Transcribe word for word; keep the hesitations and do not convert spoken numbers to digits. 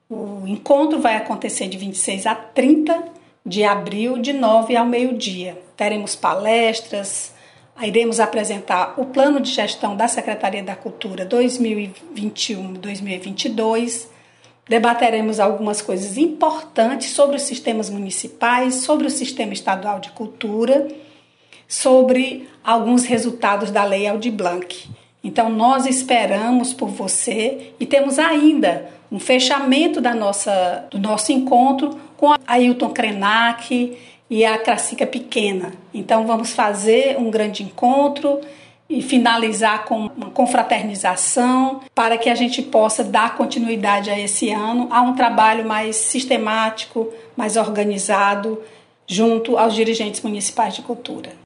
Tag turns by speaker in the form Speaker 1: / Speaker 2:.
Speaker 1: O encontro vai acontecer de vinte e seis a trinta de abril, de nove ao meio-dia. Teremos palestras, iremos apresentar o plano de gestão da Secretaria da Cultura dois mil e vinte e um a dois mil e vinte e dois. Debateremos algumas coisas importantes sobre os sistemas municipais, sobre o Sistema Estadual de Cultura, sobre alguns resultados da Lei Aldir Blanc. Então, nós esperamos por você e temos ainda um fechamento da nossa, do nosso encontro com a Ailton Krenak e a Crassica Pequena. Então, vamos fazer um grande encontro e finalizar com uma confraternização para que a gente possa dar continuidade a esse ano, a um trabalho mais sistemático, mais organizado, junto aos dirigentes municipais de cultura.